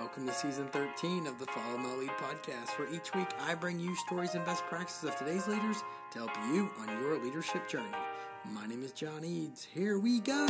Welcome to Season 13 of the Follow My Lead podcast, where each week I bring you stories and best practices of today's leaders to help you on your leadership journey. My name is John Eads. Here we go!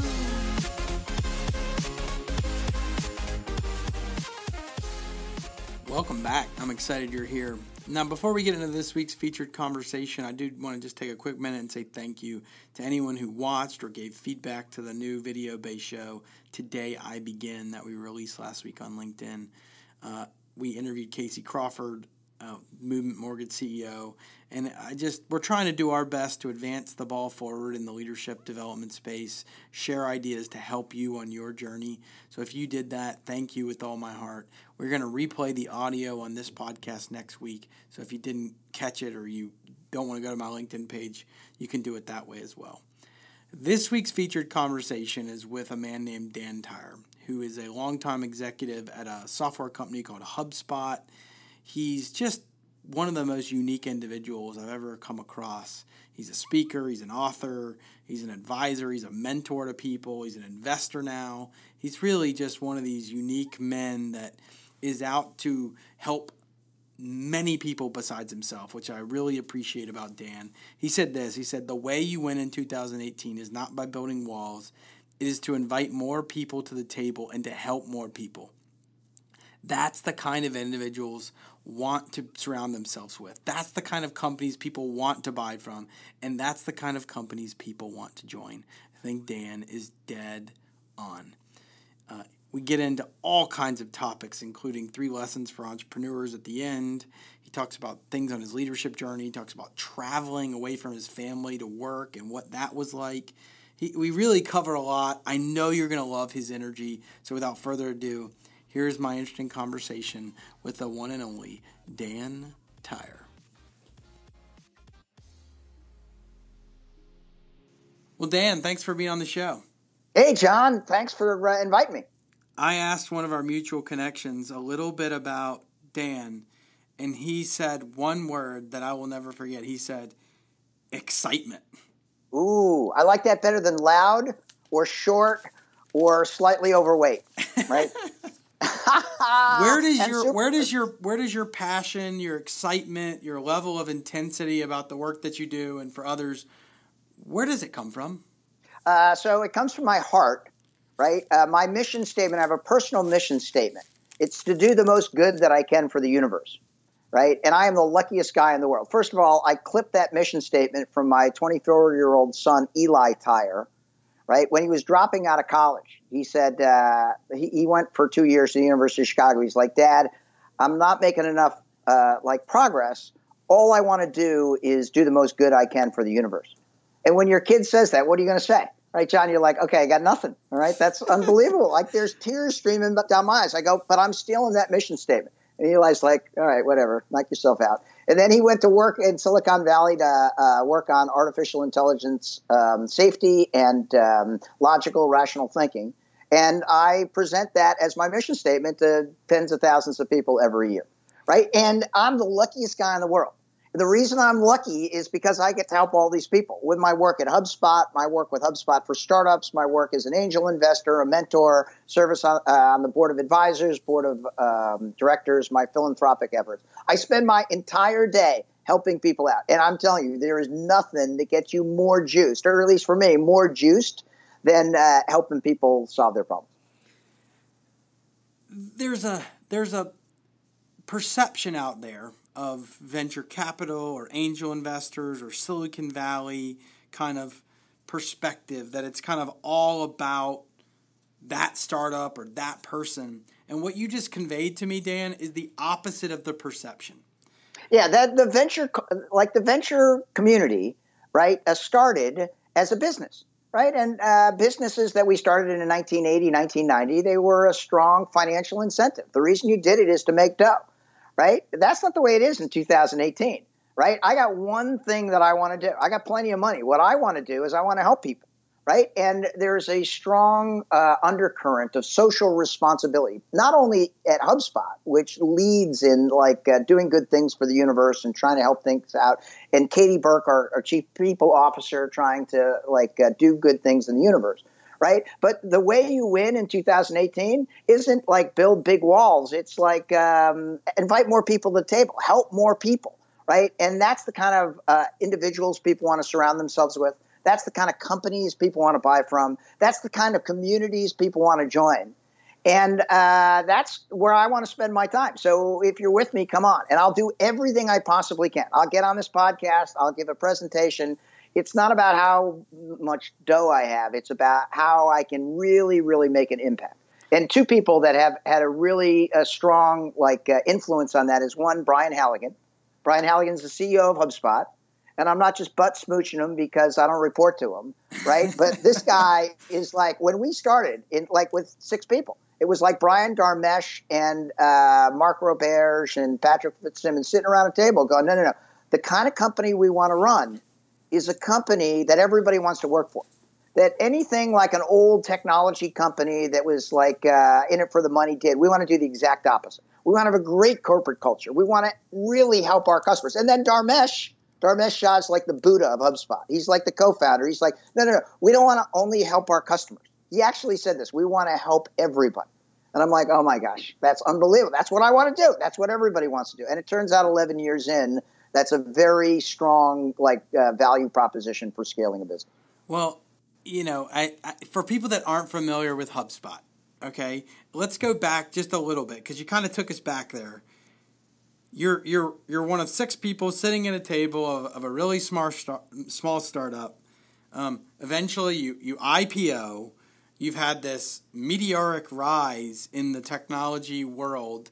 Welcome back. I'm excited you're here. Now, before we get into this week's featured conversation, I do want to just take a quick minute and say thank you to anyone who watched or gave feedback to the new video-based show, Today I Begin, that we released last week on LinkedIn. We interviewed Casey Crawford, Movement Mortgage CEO, and we're trying to do our best to advance the ball forward in the leadership development space, share ideas to help you on your journey. So if you did that, thank you with all my heart. We're going to replay the audio on this podcast next week. So if you didn't catch it or you don't want to go to my LinkedIn page, you can do it that way as well. This week's featured conversation is with a man named Dan Tyre, who is a longtime executive at a software company called HubSpot. He's just one of the most unique individuals I've ever come across. He's a speaker, he's an author, he's an advisor, he's a mentor to people, he's an investor now. He's really just one of these unique men that is out to help many people besides himself, which I really appreciate about Dan. He said this, he said, "The way you win in 2018 is not by building walls, it is to invite more people to the table and to help more people." That's the kind of individuals want to surround themselves with. That's the kind of companies people want to buy from, and that's the kind of companies people want to join. I think Dan is dead on. We get into all kinds of topics, including 3 lessons for entrepreneurs at the end. He talks about things on his leadership journey. He talks about traveling away from his family to work and what that was like. We really cover a lot. I know you're going to love his energy. So without further ado, here's my interesting conversation with the one and only Dan Tyre. Well, Dan, thanks for being on the show. Hey, John. Thanks for inviting me. I asked one of our mutual connections a little bit about Dan, and he said one word that I will never forget. He said, excitement. Ooh, I like that better than loud or short or slightly overweight, right? Where does your passion, your excitement, your level of intensity about the work that you do and for others, where does it come from? So it comes from my heart, right? My mission statement, I have a personal mission statement. It's to do the most good that I can for the universe, right? And I am the luckiest guy in the world. First of all, I clipped that mission statement from my 24-year-old son, Eli Tyre, right? When he was dropping out of college, he said he went for 2 years to the University of Chicago. He's like, "Dad, I'm not making enough progress. All I want to do is do the most good I can for the universe." And when your kid says that, what are you going to say? Right, John, you're like, "Okay, I got nothing." All right, that's unbelievable. Like there's tears streaming down my eyes. I go, "But I'm stealing that mission statement." And Eli's like, "All right, whatever, knock yourself out." And then he went to work in Silicon Valley to work on artificial intelligence, safety, and logical, rational thinking. And I present that as my mission statement to tens of thousands of people every year, right? And I'm the luckiest guy in the world. The reason I'm lucky is because I get to help all these people with my work at HubSpot, my work with HubSpot for startups, my work as an angel investor, a mentor, service on the board of advisors, board of directors, my philanthropic efforts. I spend my entire day helping people out. And I'm telling you, there is nothing that gets you more juiced, or at least for me, more juiced than helping people solve their problems. There's a perception out there of venture capital or angel investors or Silicon Valley kind of perspective that it's kind of all about that startup or that person. And what you just conveyed to me, Dan, is the opposite of the perception. Yeah, that the venture community, right, started as a business, right? And businesses that we started in 1980, 1990, they were a strong financial incentive. The reason you did it is to make dough. Right? That's not the way it is in 2018, right? I got one thing that I want to do. I got plenty of money. What I want to do is I want to help people, right? And there's a strong undercurrent of social responsibility, not only at HubSpot, which leads in doing good things for the universe and trying to help things out, and Katie Burke, our chief people officer, trying to do good things in the universe, right? But the way you win in 2018 isn't like build big walls. It's like invite more people to the table, help more people, right? And that's the kind of individuals people want to surround themselves with. That's the kind of companies people want to buy from. That's the kind of communities people want to join. And that's where I want to spend my time. So if you're with me, come on. And I'll do everything I possibly can. I'll get on this podcast. I'll give a presentation. It's not about how much dough I have. It's about how I can really, really make an impact. And two people that have had a really strong influence on that is one, Brian Halligan. Brian Halligan's the CEO of HubSpot. And I'm not just butt smooching him because I don't report to him, right? But this guy is like, when we started with 6 people, it was like Brian Dharmesh and Mark Roberge and Patrick Fitzsimmons sitting around a table going, no. The kind of company we want to run is a company that everybody wants to work for. That anything like an old technology company that was in it for the money did, we want to do the exact opposite. We want to have a great corporate culture. We want to really help our customers. And then Dharmesh Shah's like the Buddha of HubSpot. He's like the co-founder. He's like, no. We don't want to only help our customers. He actually said this. We want to help everybody. And I'm like, oh my gosh, that's unbelievable. That's what I want to do. That's what everybody wants to do. And it turns out 11 years in, that's a very strong value proposition for scaling a business. Well, I for people that aren't familiar with HubSpot, okay, let's go back just a little bit because you kind of took us back there. You're one of 6 people sitting at a table of a really small startup. Eventually, you IPO. You've had this meteoric rise in the technology world,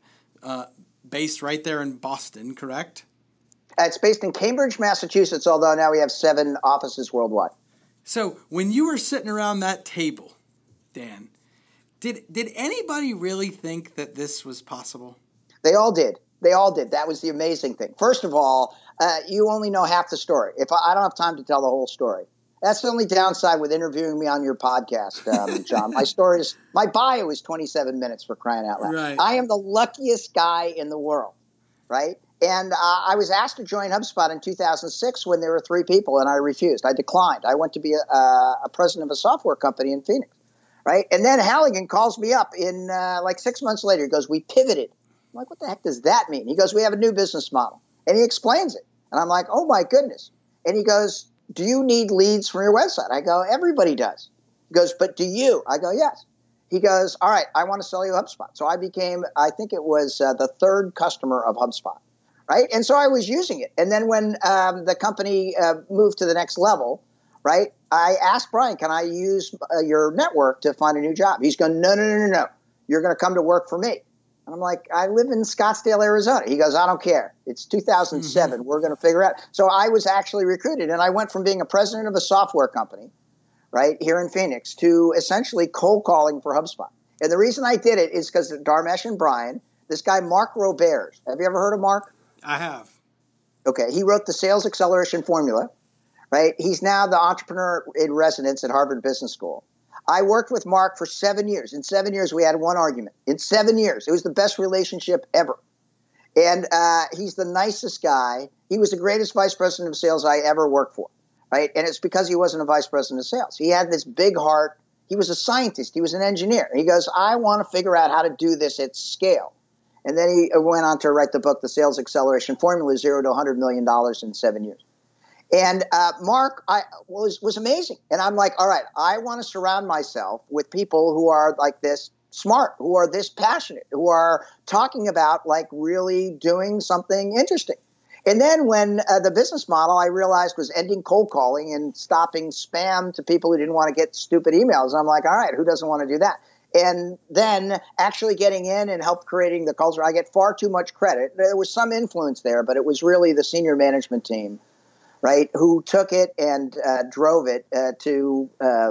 based right there in Boston, correct? It's based in Cambridge, Massachusetts, although now we have 7 offices worldwide. So when you were sitting around that table, Dan, did anybody really think that this was possible? They all did. That was the amazing thing. First of all, you only know half the story. I don't have time to tell the whole story. That's the only downside with interviewing me on your podcast, John. My bio is 27 minutes, for crying out loud. Right. I am the luckiest guy in the world, right? And I was asked to join HubSpot in 2006 when there were 3 people, and I refused. I declined. I went to be a president of a software company in Phoenix, right? And then Halligan calls me up in 6 months later. He goes, we pivoted. I'm like, what the heck does that mean? He goes, we have a new business model. And he explains it. And I'm like, oh, my goodness. And he goes, do you need leads from your website? I go, everybody does. He goes, but do you? I go, yes. He goes, all right, I want to sell you HubSpot. So I became, I think it was the 3rd customer of HubSpot, right? And so I was using it. And then when the company moved to the next level, right, I asked Brian, can I use your network to find a new job? He's going, no. You're going to come to work for me. And I'm like, I live in Scottsdale, Arizona. He goes, I don't care. It's 2007. We're going to figure it out. So I was actually recruited, and I went from being a president of a software company, right, here in Phoenix, to essentially cold calling for HubSpot. And the reason I did it is because Dharmesh and Brian, this guy, Mark Roberge. Have you ever heard of Mark? I have. Okay. He wrote the Sales Acceleration Formula, right? He's now the entrepreneur in residence at Harvard Business School. I worked with Mark for 7 years. In 7 years, we had one argument. In 7 years. It was the best relationship ever. And he's the nicest guy. He was the greatest vice president of sales I ever worked for, right? And it's because he wasn't a vice president of sales. He had this big heart. He was a scientist. He was an engineer. He goes, I want to figure out how to do this at scale. And then he went on to write the book, The Sales Acceleration Formula, $0 to $100 million in 7 years. And Mark was amazing. And I'm like, all right, I want to surround myself with people who are like this smart, who are this passionate, who are talking about like really doing something interesting. And then when the business model I realized was ending cold calling and stopping spam to people who didn't want to get stupid emails, I'm like, all right, who doesn't want to do that? And then actually getting in and help creating the culture, I get far too much credit. There was some influence there, but it was really the senior management team, right, who took it and drove it to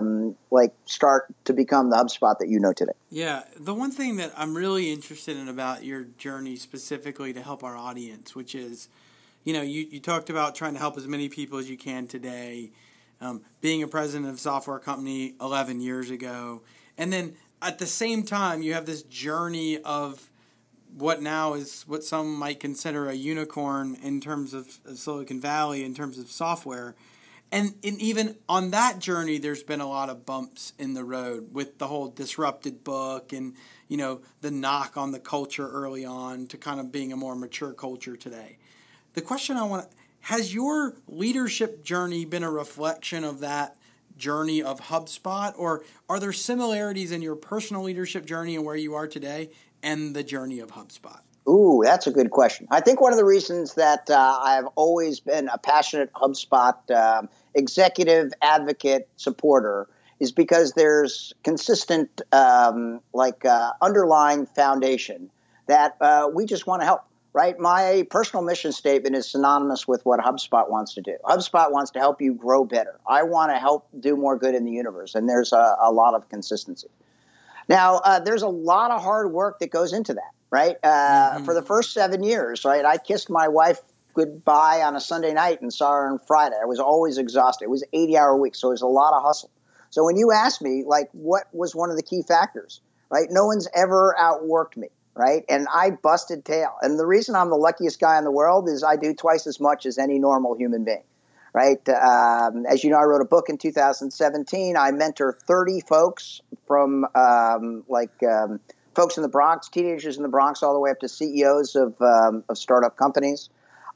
start to become the HubSpot that you know today. Yeah, the one thing that I'm really interested in about your journey specifically to help our audience, which is, you talked about trying to help as many people as you can today, being a president of a software company 11 years ago, and then at the same time you have this journey of what now is what some might consider a unicorn in terms of Silicon Valley, in terms of software. And even on that journey, there's been a lot of bumps in the road with the whole disrupted book and, the knock on the culture early on to kind of being a more mature culture today. The question has your leadership journey been a reflection of that journey of HubSpot, or are there similarities in your personal leadership journey and where you are today and the journey of HubSpot? Ooh, that's a good question. I think one of the reasons that I've always been a passionate HubSpot executive advocate supporter is because there's consistent underlying foundation that we just want to help, right? My personal mission statement is synonymous with what HubSpot wants to do. HubSpot wants to help you grow better. I want to help do more good in the universe, and there's a lot of consistency. Now, there's a lot of hard work that goes into that. Right. For the first 7 years, right, I kissed my wife goodbye on a Sunday night and saw her on Friday. I was always exhausted. It was an 80-hour week, so it was a lot of hustle. So when you ask me, what was one of the key factors, right, no one's ever outworked me, right, and I busted tail. And the reason I'm the luckiest guy in the world is I do twice as much as any normal human being, right? As you know, I wrote a book in 2017. I mentor 30 folks from folks in the Bronx, teenagers in the Bronx, all the way up to CEOs of startup companies.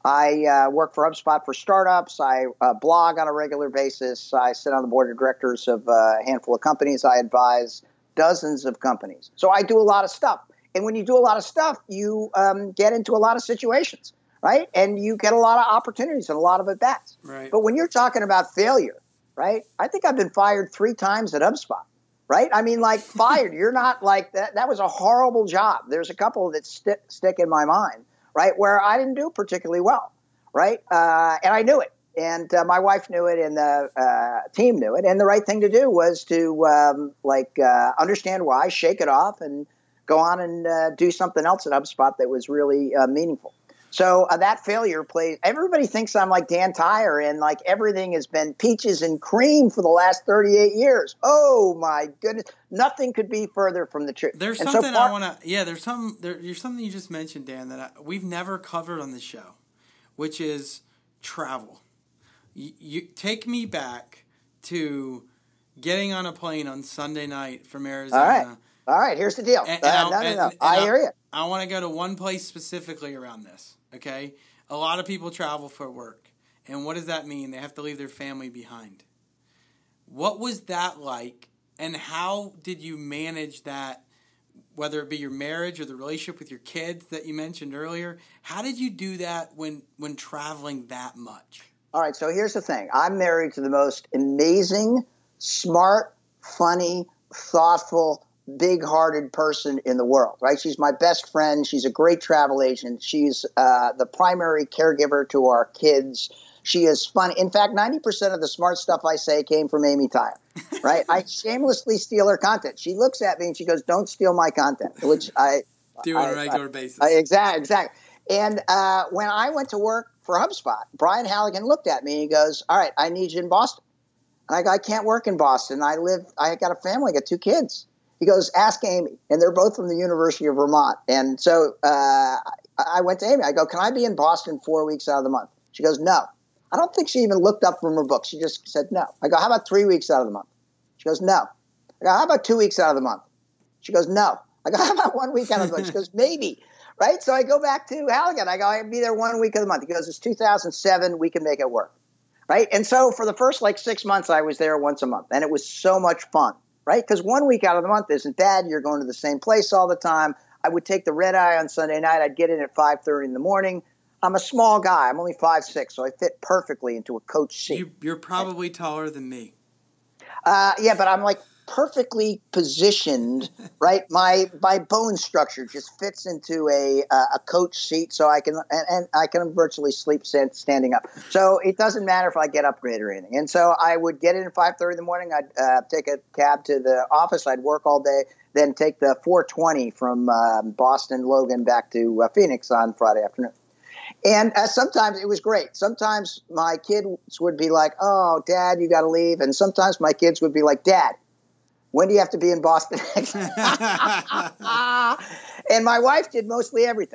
I work for HubSpot for startups. I blog on a regular basis. I sit on the board of directors of a handful of companies. I advise dozens of companies. So I do a lot of stuff. And when you do a lot of stuff, you get into a lot of situations, right? And you get a lot of opportunities and a lot of at-bats. Right. But when you're talking about failure, right, I think I've been fired 3 times at HubSpot. Right? I mean, fired. You're not like that. That was a horrible job. There's a couple that stick in my mind, right, where I didn't do particularly well, right? And I knew it. And my wife knew it and the team knew it. And the right thing to do was to, understand why, shake it off, and go on and do something else at HubSpot that was really meaningful. So that failure plays. Everybody thinks I'm like Dan Tyre and everything has been peaches and cream for the last 38 years. Oh my goodness, nothing could be further from the truth. There's something I want to. Yeah, there's something you just mentioned, Dan, that we've never covered on the show, which is travel. You take me back to getting on a plane on Sunday night from Arizona. All right. Here's the deal. I hear you. I want to go to one place specifically around this. Okay, a lot of people travel for work, and what does that mean? They have to leave their family behind. What was that like, and how did you manage that? Whether it be your marriage or the relationship with your kids that you mentioned earlier, how did you do that when traveling that much? All right, so here's the thing. I'm married to the most amazing, smart, funny, thoughtful, big-hearted person in the world, right? She's my best friend. She's a great travel agent. She's the primary caregiver to our kids. She is fun. In fact, 90% of the smart stuff I say came from Amy Tyre, right? I shamelessly steal her content. She looks at me and she goes, "Don't steal my content," which I do on a regular basis. Exactly. And when I went to work for HubSpot, Brian Halligan looked at me and he goes, "All right, I need you in Boston." And I go, "I can't work in Boston. I got a family. I got 2 kids." He goes, "Ask Amy." And they're both from the University of Vermont. And so I went to Amy. I go, "Can I be in Boston 4 weeks out of the month?" She goes, "No." I don't think she even looked up from her book. She just said no. I go, "How about 3 weeks out of the month?" She goes, "No." I go, "How about 2 weeks out of the month?" She goes, "No." I go, "How about 1 week out of the month?" She goes, "Maybe." Right? So I go back to Halligan. I go, "I'll be there 1 week of the month." He goes, "It's 2007. We can make it work." Right? And so for the first 6 months, I was there once a month. And it was so much fun. Right? Because 1 week out of the month isn't bad. You're going to the same place all the time. I would take the red eye on Sunday night. I'd get in at 5:30 in the morning. I'm a small guy. I'm only 5'6", so I fit perfectly into a coach seat. You're probably taller than me. Yeah, but I'm perfectly positioned, right? My bone structure just fits into a coach seat, so I can virtually sleep standing up. So it doesn't matter if I get upgraded or anything. And so I would get in at 5:30 in the morning. I'd take a cab to the office. I'd work all day, then take the 420 from Boston Logan back to Phoenix on Friday afternoon. And sometimes it was great. Sometimes my kids would be like, "Oh, Dad, you got to leave." And sometimes my kids would be like, "Dad, when do you have to be in Boston?" And my wife did mostly everything,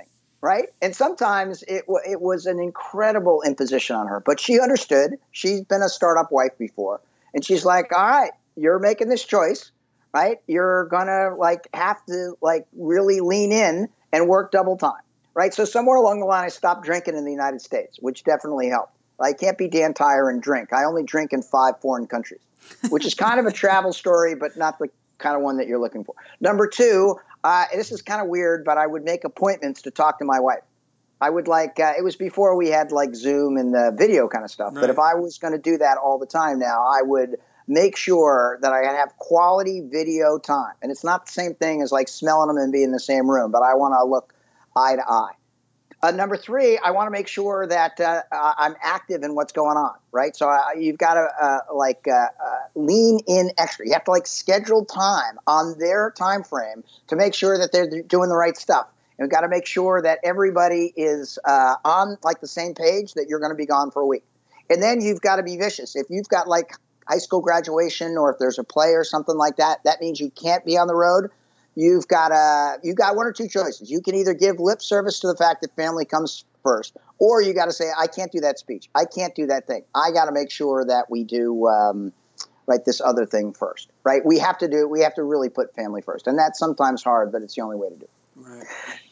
right? And sometimes it was an incredible imposition on her, but she understood. She's been a startup wife before, and she's like, all right, you're making this choice, right? You're going to have to really lean in and work double time, right? So somewhere along the line, I stopped drinking in the United States, which definitely helped. I can't be Dan Tyre and drink. I only drink in 5 foreign countries, which is kind of a travel story, but not the kind of one that you're looking for. Number 2, this is kind of weird, but I would make appointments to talk to my wife. I would it was before we had Zoom and the video kind of stuff. Right. But if I was going to do that all the time now, I would make sure that I have quality video time. And it's not the same thing as smelling them and being in the same room, but I want to look eye to eye. Number 3, I want to make sure that I'm active in what's going on, right? So you've got to lean in extra. You have to schedule time on their time frame to make sure that they're doing the right stuff. And we've got to make sure that everybody is on the same page, that you're going to be gone for a week. And then you've got to be vicious. If you've got high school graduation, or if there's a play or something like that, that means you can't be on the road. You've got 1 or 2 choices. You can either give lip service to the fact that family comes first, or you got to say, I can't do that speech. I can't do that thing. I got to make sure that we do this other thing first, right? We have to really put family first. And that's sometimes hard, but it's the only way to do it. Right.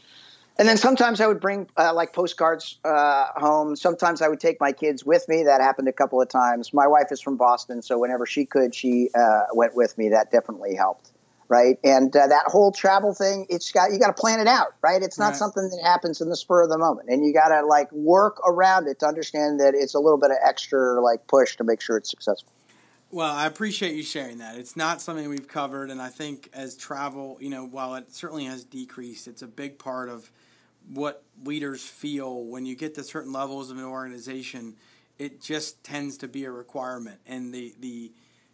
And then sometimes I would bring postcards home. Sometimes I would take my kids with me. That happened a couple of times. My wife is from Boston, so whenever she could, she went with me. That definitely helped. Right. And that whole travel thing, you got to plan it out. Right. It's not something that happens in the spur of the moment. And you got to work around it to understand that it's a little bit of extra push to make sure it's successful. Well, I appreciate you sharing that. It's not something we've covered. And I think as travel, while it certainly has decreased, it's a big part of what leaders feel when you get to certain levels of an organization. It just tends to be a requirement. And the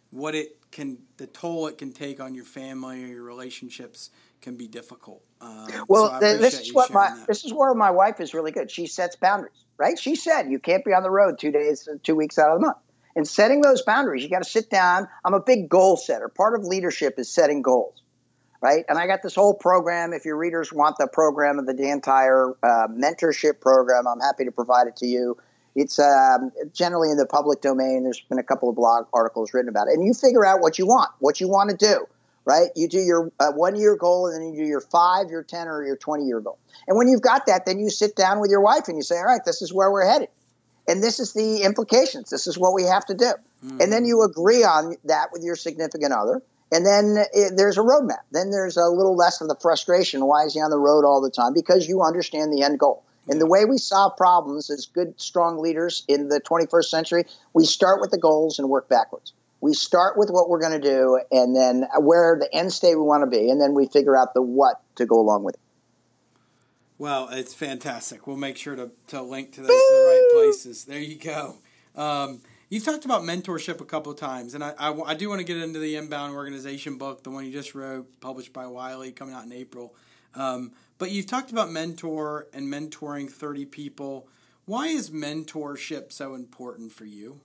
toll it can take on your family or your relationships can be difficult. This is where my wife is really good. She sets boundaries, right? She said you can't be on the road 2 weeks out of the month. And setting those boundaries, you got to sit down. I'm a big goal setter. Part of leadership is setting goals, right? And I got this whole program. If your readers want the program of the Dan Tyre mentorship program, I'm happy to provide it to you. It's generally in the public domain. There's been a couple of blog articles written about it. And you figure out what you want to do, right? You do your 1-year goal, and then you do your 5, your 10, or your 20-year goal. And when you've got that, then you sit down with your wife and you say, all right, this is where we're headed. And this is the implications. This is what we have to do. Mm-hmm. And then you agree on that with your significant other. And then there's a roadmap. Then there's a little less of the frustration. Why is he on the road all the time? Because you understand the end goal. And the way we solve problems as good, strong leaders in the 21st century, we start with the goals and work backwards. We start with what we're going to do, and then where the end state we want to be, and then we figure out the what to go along with it. Well, it's fantastic. We'll make sure to link to those in the right places. There you go. You've talked about mentorship a couple of times, and I do want to get into the Inbound Organization book, the one you just wrote, published by Wiley, coming out in April. But you've talked about mentoring 30 people. Why is mentorship so important for you?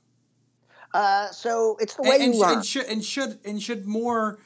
So it's the way you learn. And should more,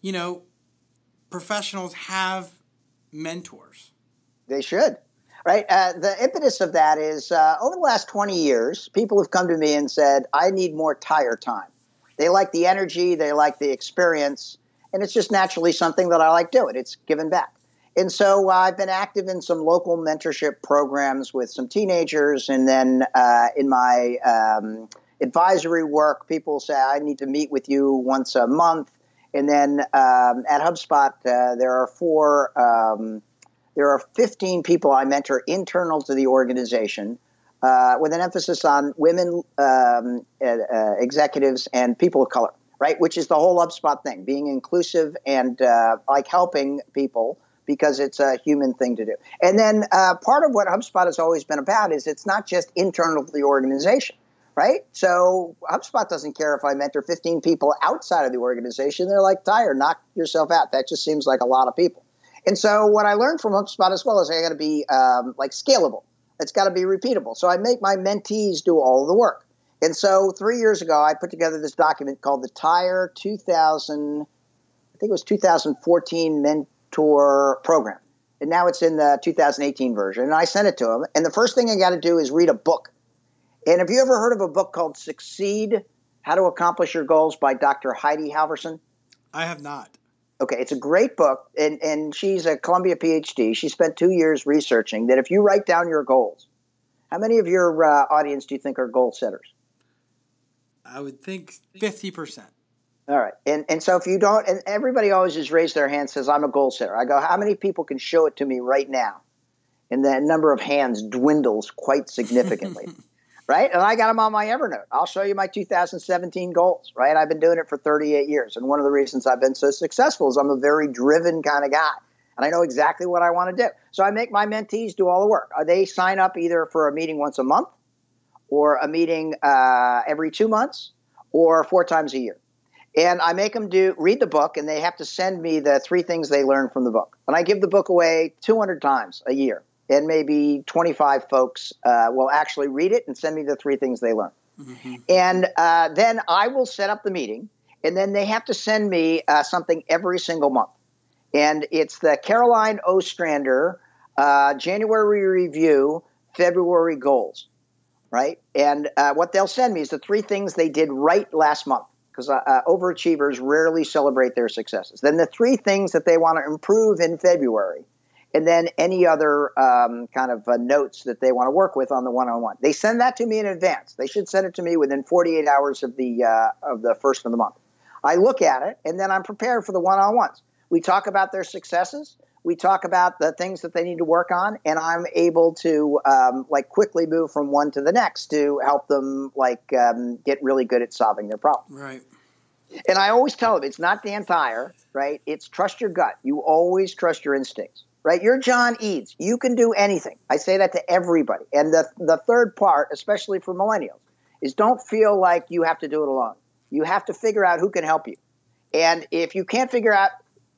professionals have mentors? They should, right? The impetus of that is over the last 20 years, people have come to me and said, I need more Tyre time. They like the energy, they like the experience, and it's just naturally something that I like doing. It's giving back. And so I've been active in some local mentorship programs with some teenagers. And then in my advisory work, people say, I need to meet with you once a month. And then at HubSpot, there are 15 people I mentor internal to the organization with an emphasis on women executives and people of color, right? Which is the whole HubSpot thing, being inclusive and helping people, because it's a human thing to do. And then part of what HubSpot has always been about is it's not just internal to the organization, right? So HubSpot doesn't care if I mentor 15 people outside of the organization. They're like, Tyre, knock yourself out. That just seems like a lot of people. And so what I learned from HubSpot as well is I got to be scalable. It's got to be repeatable. So I make my mentees do all of the work. And so 3 years ago, I put together this document called the Tyre 2014 Mentor Program. and now it's in the 2018 version. And I sent it to him. And the first thing I got to do is read a book. And have you ever heard of a book called Succeed: How to Accomplish Your Goals by Dr. Heidi Halverson? I have not. Okay, it's a great book, and she's a Columbia PhD. She spent 2 years researching that if you write down your goals, how many of your audience do you think are goal setters? I would think 50%. All right. And so if you don't, and everybody always just raises their hand and says, I'm a goal setter. I go, how many people can show it to me right now? And the number of hands dwindles quite significantly. Right? And I got them on my Evernote. I'll show you my 2017 goals, right? I've been doing it for 38 years. And one of the reasons I've been so successful is I'm a very driven kind of guy. And I know exactly what I want to do. So I make my mentees do all the work. They sign up either for a meeting once a month or a meeting every 2 months or 4 times a year. And I make them read the book, and they have to send me the 3 things they learned from the book. And I give the book away 200 times a year. And maybe 25 folks will actually read it and send me the 3 things they learned. Mm-hmm. And then I will set up the meeting, and then they have to send me something every single month. And it's the Caroline Ostrander January Review, February Goals, right? And what they'll send me is the 3 things they did right last month, because overachievers rarely celebrate their successes. Then the 3 things that they want to improve in February, and then any other kind of notes that they want to work with on the one-on-one. They send that to me in advance. They should send it to me within 48 hours of the first of the month. I look at it, and then I'm prepared for the one-on-ones. We talk about their successes. We talk about the things that they need to work on, and I'm able to quickly move from one to the next to help them get really good at solving their problem. Right. And I always tell them it's not Dan Thayer, right? It's trust your gut. You always trust your instincts. Right? You're John Eads. You can do anything. I say that to everybody. And the third part, especially for millennials, is don't feel like you have to do it alone. You have to figure out who can help you. And if you can't figure out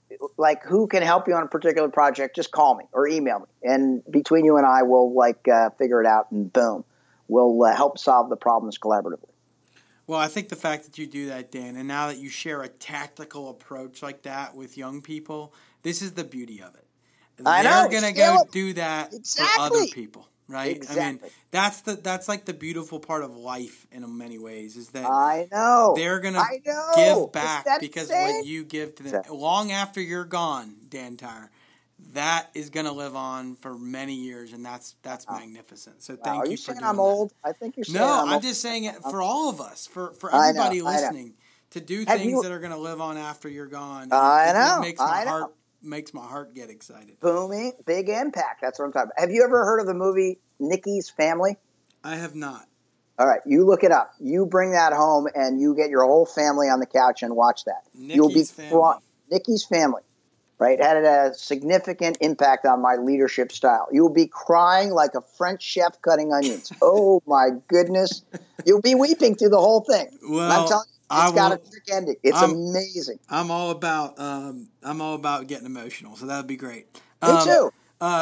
who can help you on a particular project, just call me or email me. And between you and I, we'll figure it out, and boom, we'll help solve the problems collaboratively. Well, I think the fact that you do that, Dan, and now that you share a tactical approach like that with young people, this is the beauty of it. They're going to go do that for other people, right? Exactly. I mean, that's like the beautiful part of life in many ways, is that they're going to give back because what you give to them long after you're gone, Dan Thayer, that is going to live on for many years, and that's magnificent. So thank you for doing that. I'm old? I think you're saying I'm old. I'm just saying it for all of us, for everybody listening, to do things that are going to live on after you're gone. It makes my heart get excited. Booming, big impact. That's what I'm talking about. Have you ever heard of the movie Nikki's Family? I have not. All right, you look it up. You bring that home, and you get your whole family on the couch and watch that. Nikki's Family, right? Had a significant impact on my leadership style. You will be crying like a French chef cutting onions. Oh my goodness! You'll be weeping through the whole thing. Well, I'm telling you. It's got a trick ending. It's amazing. I'm all about getting emotional, so that would be great. Me too.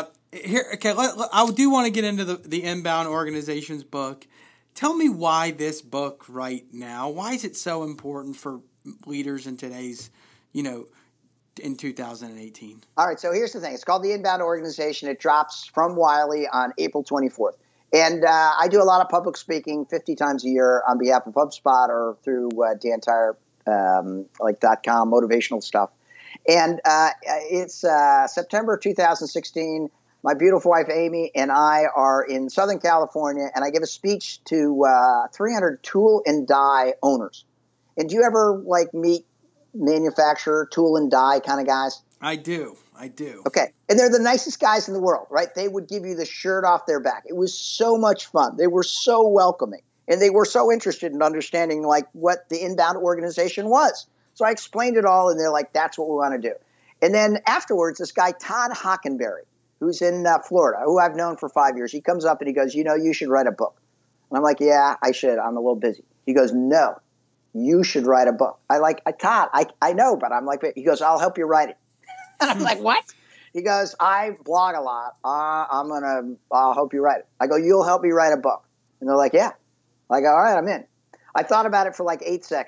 I do want to get into the Inbound Organizations book. Tell me why this book right now. Why is it so important for leaders in today's, in 2018? All right, so here's the thing. It's called the Inbound Organization. It drops from Wiley on April 24th. And I do a lot of public speaking 50 times a year on behalf of HubSpot or through DanTyre, .com, motivational stuff. And it's September 2016. My beautiful wife, Amy, and I are in Southern California, and I give a speech to 300 tool and die owners. And do you ever meet manufacturer, tool and die kind of guys? I do. Okay. And they're the nicest guys in the world, right? They would give you the shirt off their back. It was so much fun. They were so welcoming. And they were so interested in understanding what the Inbound Organization was. So I explained it all, and they're like, that's what we want to do. And then afterwards, this guy, Todd Hockenberry, who's in Florida, who I've known for 5 years, he comes up and he goes, you should write a book. And I'm like, yeah, I should. I'm a little busy. He goes, no, you should write a book. Todd, I know, but I'm like, he goes, I'll help you write it. And I'm like, what? He goes, I blog a lot. I'll help you write it. I go, you'll help me write a book. And they're like, yeah. I go, all right, I'm in. I thought about it for 8 seconds.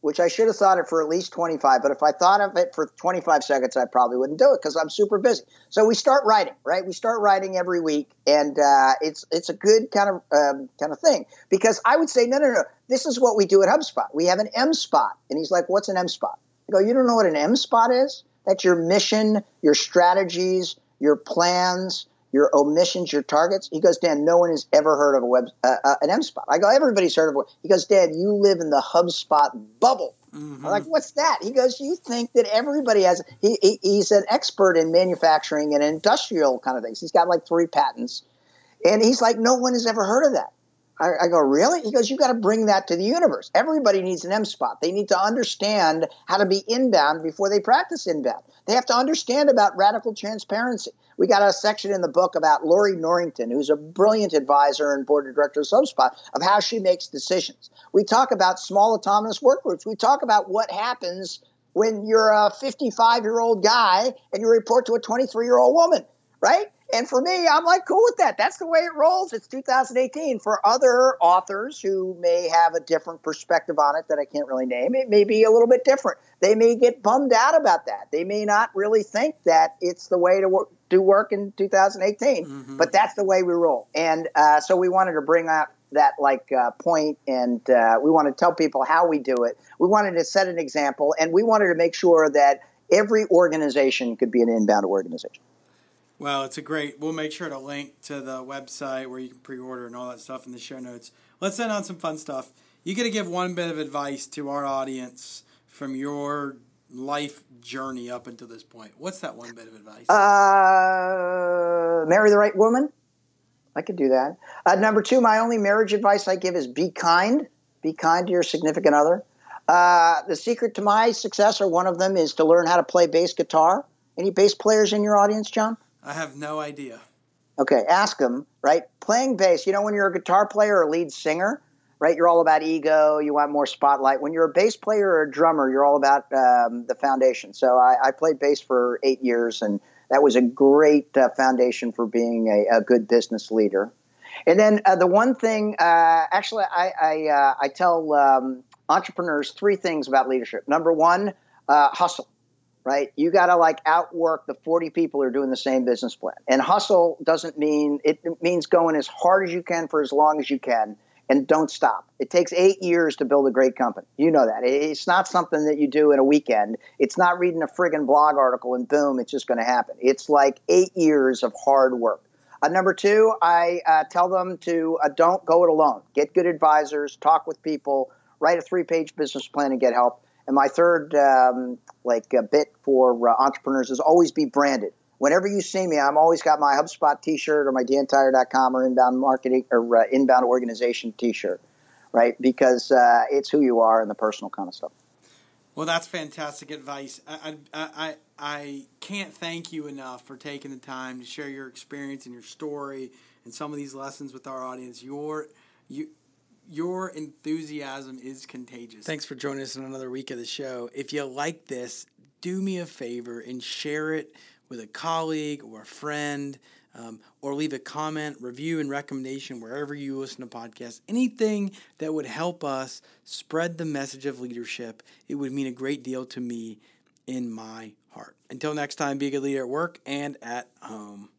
which I should have thought it for at least 25, but if I thought of it for 25 seconds, I probably wouldn't do it because I'm super busy. So we start writing, right? We start writing every week, and it's a good kind of thing because I would say, no. This is what we do at HubSpot. We have an M spot. And he's like, what's an M spot? I go, you don't know what an M spot is? That's your mission, your strategies, your plans, your omissions, your targets. He goes, Dan, no one has ever heard of an M spot. I go, everybody's heard of it. He goes, Dan, you live in the HubSpot bubble. Mm-hmm. I'm like, what's that? He goes, you think that everybody has, he's an expert in manufacturing and industrial kind of things. He's got like 3 patents. And he's like, no one has ever heard of that. I go, really? He goes, you got to bring that to the universe. Everybody needs an M spot. They need to understand how to be inbound before they practice inbound. They have to understand about radical transparency. We got a section in the book about Lori Norrington, who's a brilliant advisor and board of directors of HubSpot, of how she makes decisions. We talk about small autonomous work groups. We talk about what happens when you're a 55-year-old guy and you report to a 23-year-old woman, right? And for me, I'm like, cool with that. That's the way it rolls. It's 2018. For other authors who may have a different perspective on it that I can't really name, it may be a little bit different. They may get bummed out about that. They may not really think that it's the way to do work in 2018, mm-hmm. but that's the way we roll. And so we wanted to bring out that point, and we want to tell people how we do it. We wanted to set an example, and we wanted to make sure that every organization could be an inbound organization. Well, we'll make sure to link to the website where you can pre-order and all that stuff in the show notes. Let's end on some fun stuff. You got to give one bit of advice to our audience from your life journey up until this point. What's that one bit of advice? Marry the right woman. I could do that. Number 2, my only marriage advice I give is be kind. Be kind to your significant other. The secret to my success, or one of them, is to learn how to play bass guitar. Any bass players in your audience, John? I have no idea. Okay, ask them, right? Playing bass, when you're a guitar player or lead singer, right, you're all about ego, you want more spotlight. When you're a bass player or a drummer, you're all about the foundation. So I played bass for 8 years, and that was a great foundation for being a good business leader. And then the one thing, I tell entrepreneurs 3 things about leadership. Number 1, hustle. Right? You got to outwork the 40 people who are doing the same business plan. And hustle it means going as hard as you can for as long as you can, and don't stop. It takes 8 years to build a great company. You know that. It's not something that you do in a weekend. It's not reading a friggin' blog article and boom, it's just going to happen. It's 8 years of hard work. Number 2, I tell them to don't go it alone. Get good advisors, talk with people, write a 3-page business plan and get help. And my third bit for entrepreneurs is always be branded. Whenever you see me, I'm always got my HubSpot T-shirt or my DanTyler.com or inbound marketing or inbound organization T-shirt, right? Because it's who you are and the personal kind of stuff. Well, that's fantastic advice. I can't thank you enough for taking the time to share your experience and your story and some of these lessons with our audience. Your enthusiasm is contagious. Thanks for joining us on another week of the show. If you like this, do me a favor and share it with a colleague or a friend, or leave a comment, review, and recommendation wherever you listen to podcasts. Anything that would help us spread the message of leadership, it would mean a great deal to me in my heart. Until next time, be a good leader at work and at home.